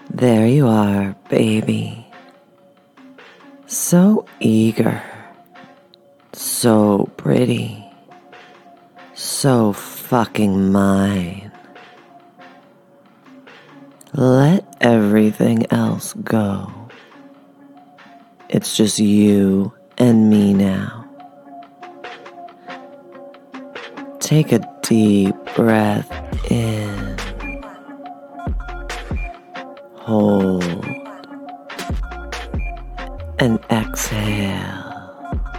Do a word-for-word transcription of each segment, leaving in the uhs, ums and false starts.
There you are, baby. So eager. So pretty. So fucking mine. Let everything else go. It's just you and me now. Take a deep breath in. Hold. And exhale.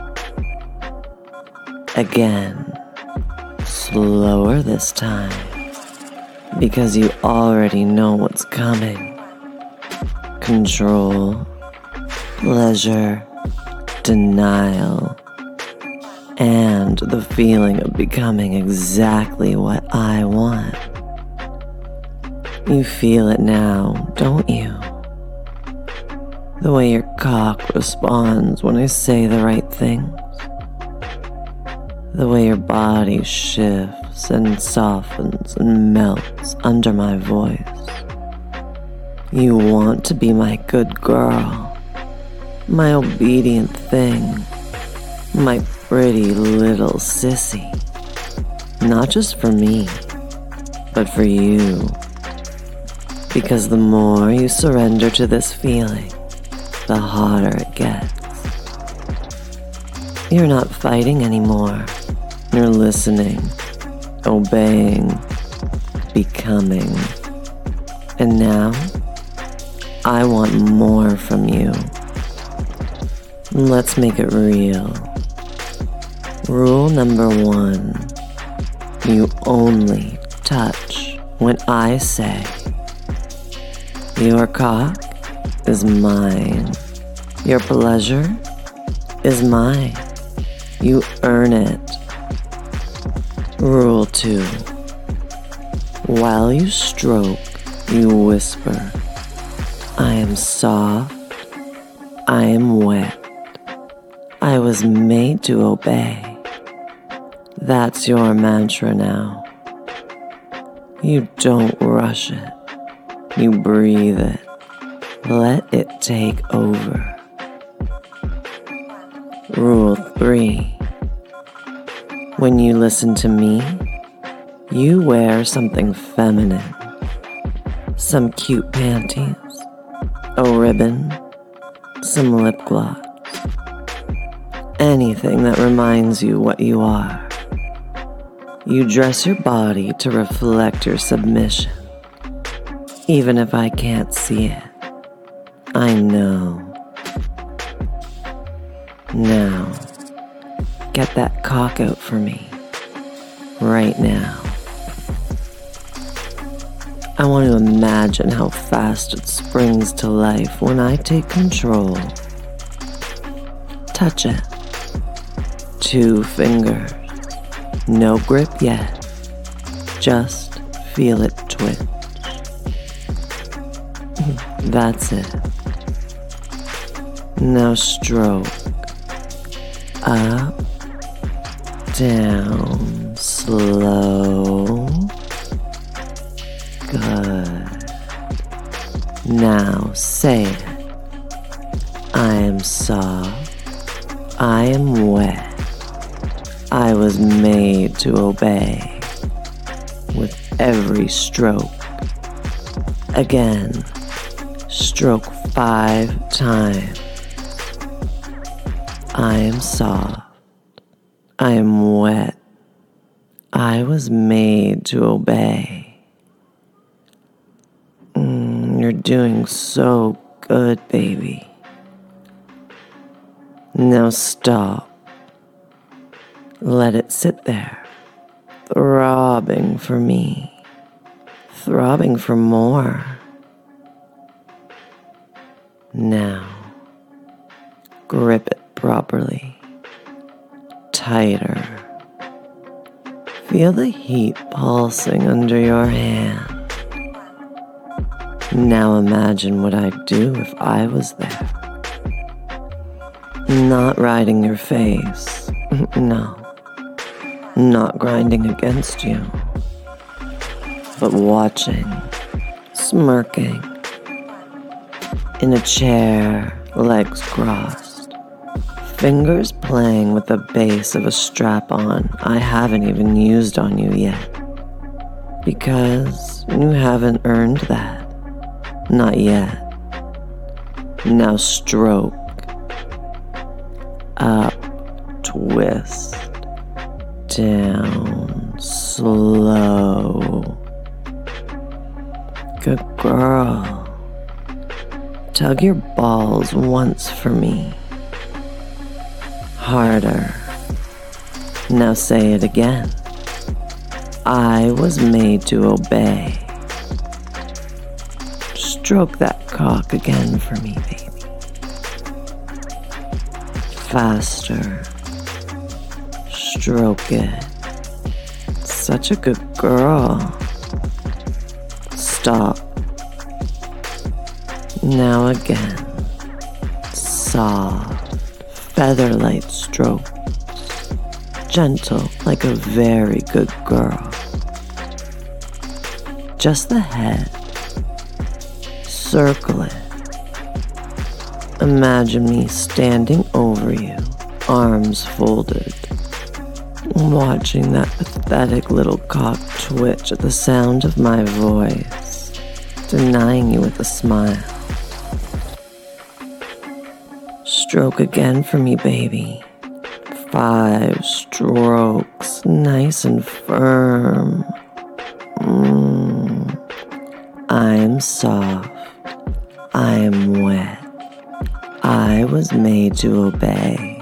Again. Slower this time. Because you already know what's coming. Control. Pleasure. Denial. And the feeling of becoming exactly what I want. You feel it now, don't you? The way your cock responds when I say the right things. The way your body shifts and softens and melts under my voice. You want to be my good girl, my obedient thing, my pretty little sissy. Not just for me, but for you. Because the more you surrender to this feeling, the hotter it gets. You're not fighting anymore. You're listening, obeying, becoming. And now, I want more from you. Let's make it real. Rule number one. You only touch when I say. Your cock is mine. Your pleasure is mine. You earn it. Rule two. While you stroke, you whisper, I am soft. I am wet. I was made to obey. That's your mantra now. You don't rush it. You breathe it. Let it take over. Rule three. When you listen to me, you wear something feminine. Some cute panties, a ribbon, some lip gloss. Anything that reminds you what you are. You dress your body to reflect your submission. Even if I can't see it, I know. Now, get that cock out for me, right now. I want to imagine how fast it springs to life when I take control. Touch it. Two fingers. No grip yet. Just feel it twitch. That's it. Now stroke. Up, down, slow. Good. Now say it. I am soft. I am wet. I was made to obey. With every stroke. Again. Stroke five times. I am soft. I am wet. I was made to obey. Mm, you're doing so good, baby. Now stop. Let it sit there, throbbing for me, throbbing for more. Now, grip it properly, tighter. Feel the heat pulsing under your hand. Now imagine what I'd do if I was there. Not riding your face, no. Not grinding against you, but watching, smirking, in a chair, legs crossed, fingers playing with the base of a strap-on I haven't even used on you yet. Because you haven't earned that. Not yet. Now stroke. Up, twist. Down, slow. Good girl. Tug your balls once for me. Harder. Now say it again. I was made to obey. Stroke that cock again for me, baby. Faster. Stroke it. Such a good girl. Stop. Now again. Soft, feather-light strokes. Gentle like a very good girl. Just the head. Circle it. Imagine me standing over you, arms folded, watching that pathetic little cock twitch at the sound of my voice, denying you with a smile. Stroke again for me, baby. Five strokes, nice and firm. Mm. I'm soft. I'm wet. I was made to obey.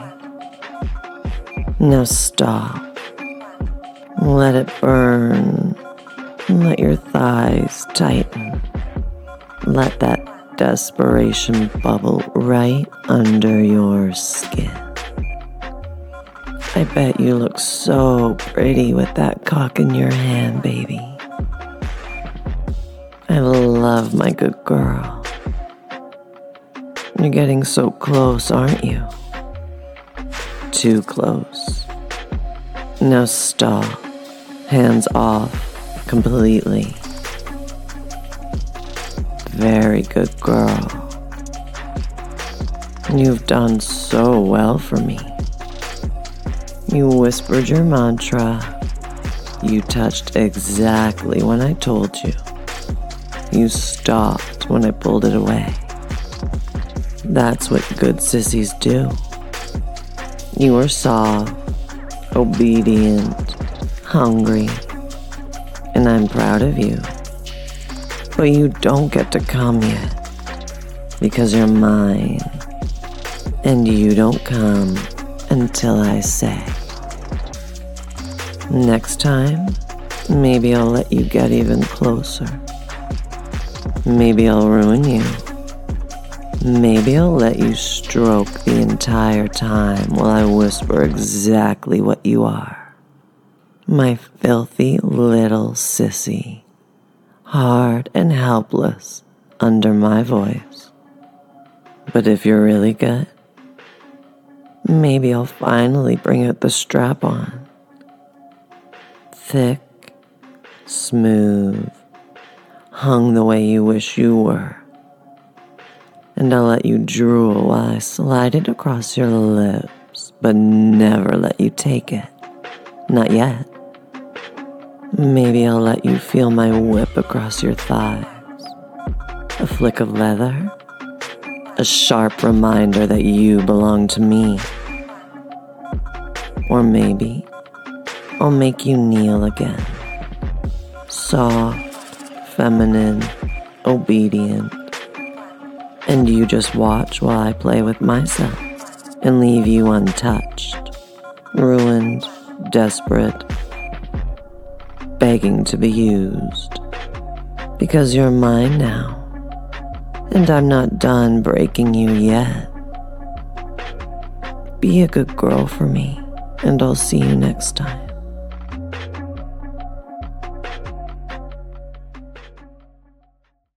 Now stop. Let it burn. Let your thighs tighten. Let that desperation bubble right under your skin. I bet you look so pretty with that cock in your hand, baby. I love my good girl. You're getting so close, aren't you? Too close. Now stop. Hands off completely. Very good girl. You've done so well for me. You whispered your mantra. You touched exactly when I told you. You stopped when I pulled it away. That's what good sissies do. You were soft, obedient, hungry, and I'm proud of you. But you don't get to come yet, because you're mine, and you don't come until I say. Next time, maybe I'll let you get even closer. Maybe I'll ruin you. Maybe I'll let you stroke the entire time while I whisper exactly what you are. My filthy little sissy, hard and helpless under my voice. But if you're really good, maybe I'll finally bring out the strap-on. Thick, smooth, hung the way you wish you were. And I'll let you drool while I slide it across your lips, but never let you take it. Not yet. Maybe I'll let you feel my whip across your thighs. A flick of leather. A sharp reminder that you belong to me. Or maybe I'll make you kneel again. Soft, feminine, obedient. And you just watch while I play with myself and leave you untouched, ruined, desperate, begging to be used. Because you're mine now, and I'm not done breaking you yet. Be a good girl for me, and I'll see you next time.